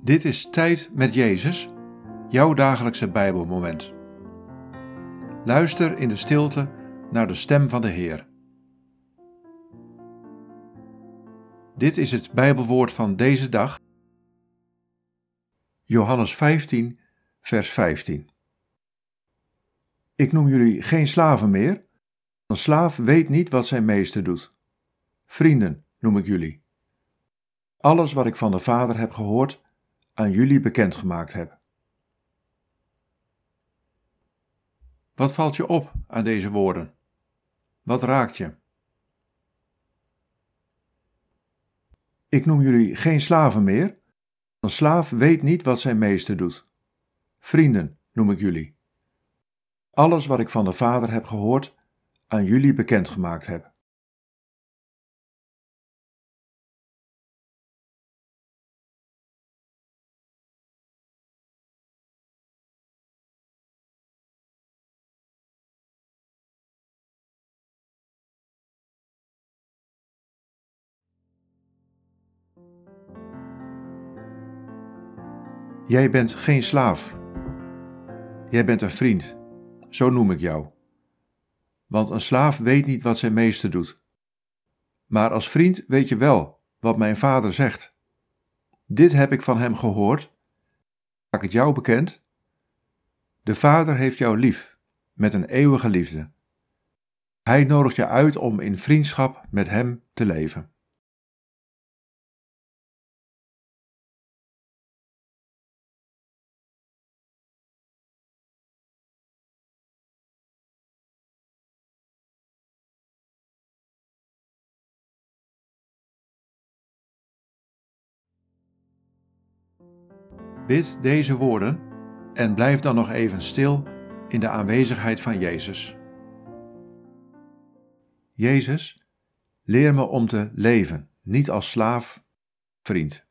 Dit is Tijd met Jezus, jouw dagelijkse Bijbelmoment. Luister in de stilte naar de stem van de Heer. Dit is het Bijbelwoord van deze dag, Johannes 15, vers 15. Ik noem jullie geen slaven meer. Een slaaf weet niet wat zijn meester doet. Vrienden noem ik jullie. Alles wat ik van de Vader heb gehoord, aan jullie bekendgemaakt heb. Wat valt je op aan deze woorden? Wat raakt je? Ik noem jullie geen slaven meer. Een slaaf weet niet wat zijn meester doet. Vrienden noem ik jullie. Alles wat ik van de Vader heb gehoord, aan jullie bekendgemaakt heb. Jij bent geen slaaf. Jij bent een vriend. Zo noem ik jou. Want een slaaf weet niet wat zijn meester doet. Maar als vriend weet je wel wat mijn Vader zegt. Dit heb ik van hem gehoord. Maak het jou bekend. De Vader heeft jou lief, met een eeuwige liefde. Hij nodigt je uit om in vriendschap met hem te leven. Bid deze woorden en blijf dan nog even stil in de aanwezigheid van Jezus. Jezus, leer me om te leven, niet als slaaf, vriend.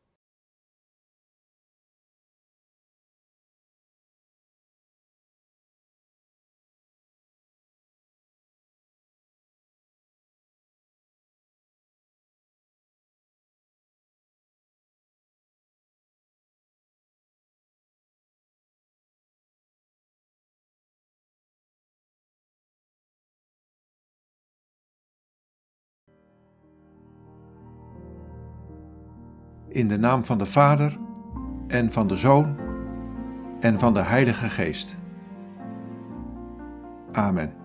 In de naam van de Vader en van de Zoon en van de Heilige Geest. Amen.